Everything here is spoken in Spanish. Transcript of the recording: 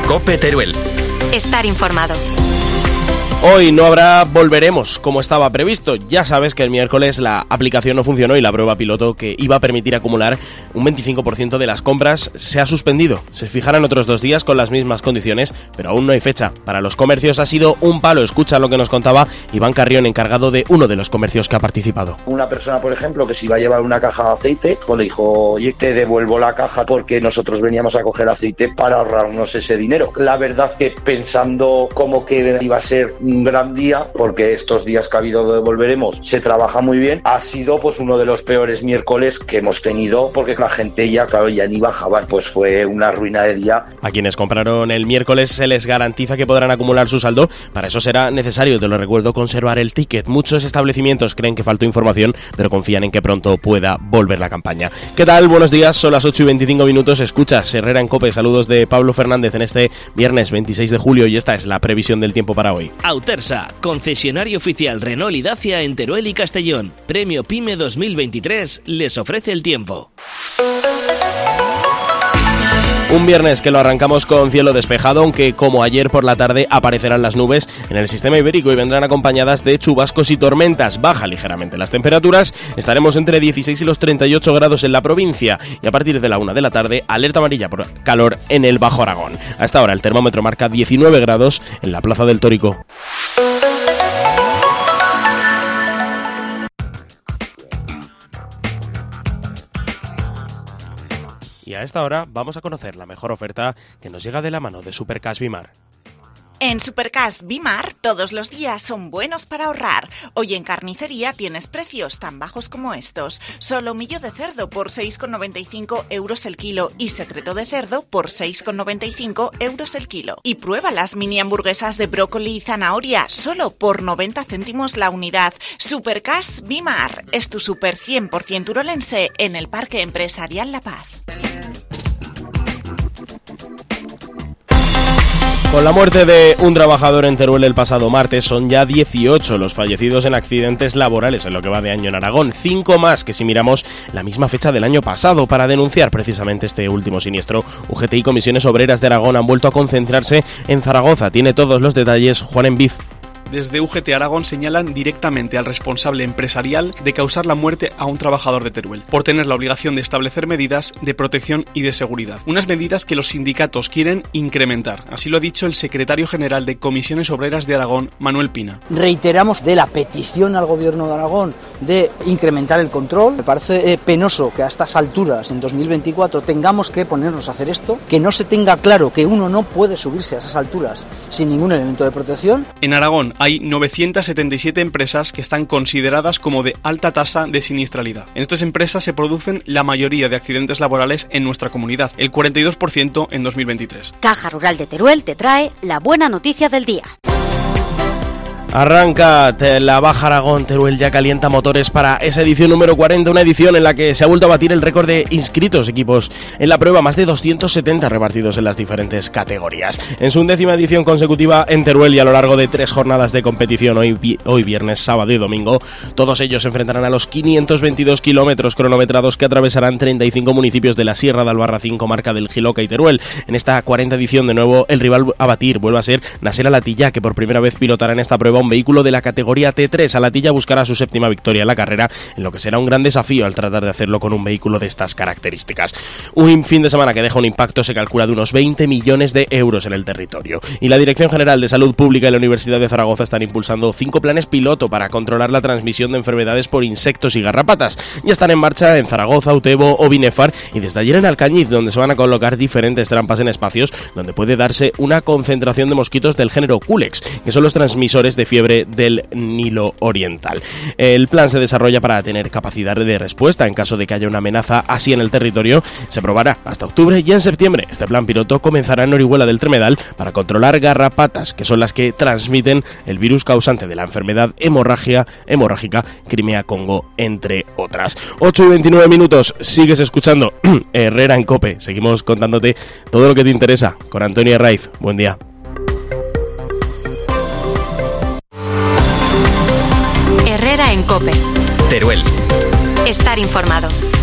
COPE Teruel. Estar informado. Hoy no habrá volveremos como estaba previsto. Ya sabes que el miércoles la aplicación no funcionó y la prueba piloto que iba a permitir acumular un 25% de las compras se ha suspendido. Se fijarán otros 2 días con las mismas condiciones, pero aún no hay fecha. Para los comercios ha sido un palo. Escucha lo que nos contaba Iván Carrión, encargado de uno de los comercios que ha participado. Una persona, por ejemplo, que se iba a llevar una caja de aceite, le dijo, oye, te devuelvo la caja porque nosotros veníamos a coger aceite para ahorrarnos ese dinero. La verdad que pensando cómo que iba a ser un gran día, porque estos días que ha habido de volveremos se trabaja muy bien, ha sido pues uno de los peores miércoles que hemos tenido, porque la gente ya, claro, ya ni bajaban, pues fue una ruina de día. A quienes compraron el miércoles se les garantiza que podrán acumular su saldo. Para eso será necesario, te lo recuerdo, conservar el ticket. Muchos establecimientos creen que faltó información, pero confían en que pronto pueda volver la campaña. ¿Qué tal? Buenos días, son las 8:25. Escuchas Herrera en COPE. Saludos de Pablo Fernández en este viernes 26 de julio y esta es la previsión del tiempo para hoy. Autersa, concesionario oficial Renault y Dacia en Teruel y Castellón. Premio PYME 2023 les ofrece el tiempo. Un viernes que lo arrancamos con cielo despejado, aunque como ayer por la tarde aparecerán las nubes en el sistema ibérico y vendrán acompañadas de chubascos y tormentas. Baja ligeramente las temperaturas, estaremos entre 16 y los 38 grados en la provincia y a partir de la 1 de la tarde, alerta amarilla por calor en el Bajo Aragón. A esta hora el termómetro marca 19 grados en la Plaza del Tórico. Y a esta hora vamos a conocer la mejor oferta que nos llega de la mano de Supercash Bimar. En Supercash Bimar todos los días son buenos para ahorrar. Hoy en carnicería tienes precios tan bajos como estos. Solomillo de cerdo por 6,95 euros el kilo y secreto de cerdo por 6,95 euros el kilo. Y prueba las mini hamburguesas de brócoli y zanahoria solo por 90 céntimos la unidad. Supercash Bimar es tu super 100% urolense en el Parque Empresarial La Paz. Con la muerte de un trabajador en Teruel el pasado martes, son ya 18 los fallecidos en accidentes laborales en lo que va de año en Aragón, 5 más que si miramos la misma fecha del año pasado. Para denunciar precisamente este último siniestro, UGT y Comisiones Obreras de Aragón han vuelto a concentrarse en Zaragoza. Tiene todos los detalles Juan Enviz. Desde UGT Aragón señalan directamente al responsable empresarial de causar la muerte a un trabajador de Teruel, por tener la obligación de establecer medidas de protección y de seguridad. Unas medidas que los sindicatos quieren incrementar. Así lo ha dicho el secretario general de Comisiones Obreras de Aragón, Manuel Pina. Reiteramos de la petición al Gobierno de Aragón de incrementar el control. Me parece penoso que a estas alturas, en 2024, tengamos que ponernos a hacer esto, que no se tenga claro que uno no puede subirse a esas alturas sin ningún elemento de protección. En Aragón hay 977 empresas que están consideradas como de alta tasa de siniestralidad. En estas empresas se producen la mayoría de accidentes laborales en nuestra comunidad, el 42% en 2023. Caja Rural de Teruel te trae la buena noticia del día. Arranca la Baja Aragón. Teruel ya calienta motores para esa edición número 40, una edición en la que se ha vuelto a batir el récord de inscritos equipos en la prueba, más de 270 repartidos en las diferentes categorías. En su 11ª edición consecutiva en Teruel y a lo largo de 3 jornadas de competición, hoy viernes, sábado y domingo, todos ellos se enfrentarán a los 522 kilómetros cronometrados que atravesarán 35 municipios de la Sierra de Albarracín, comarca del Jiloca y Teruel. En esta 40 edición, de nuevo, el rival a batir vuelve a ser Nasser Al-Attiyah, que por primera vez pilotará en esta prueba un vehículo de la categoría T3. Al-Attiyah buscará su 7ª victoria en la carrera, en lo que será un gran desafío al tratar de hacerlo con un vehículo de estas características. Un fin de semana que deja un impacto, se calcula, de unos 20 millones de euros en el territorio. Y la Dirección General de Salud Pública y la Universidad de Zaragoza están impulsando 5 planes piloto para controlar la transmisión de enfermedades por insectos y garrapatas. Ya están en marcha en Zaragoza, Utebo o Binefar y desde ayer en Alcañiz, donde se van a colocar diferentes trampas en espacios donde puede darse una concentración de mosquitos del género Culex, que son los transmisores de fiebre del Nilo Oriental. El plan se desarrolla para tener capacidad de respuesta en caso de que haya una amenaza así en el territorio. Se probará hasta octubre y en septiembre este plan piloto comenzará en Orihuela del Tremedal para controlar garrapatas, que son las que transmiten el virus causante de la enfermedad hemorrágica Crimea-Congo, entre otras. 8:29, sigues escuchando Herrera en COPE. Seguimos contándote todo lo que te interesa con Antonio Herraiz. Buen día. Herrera en COPE. Teruel. Estar informado.